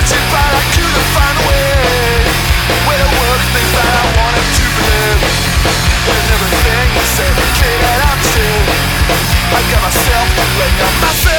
searching but I couldn't find a way to work things that I wanted to believe. And everything you said clear that I'm true. I got myself laying on myself.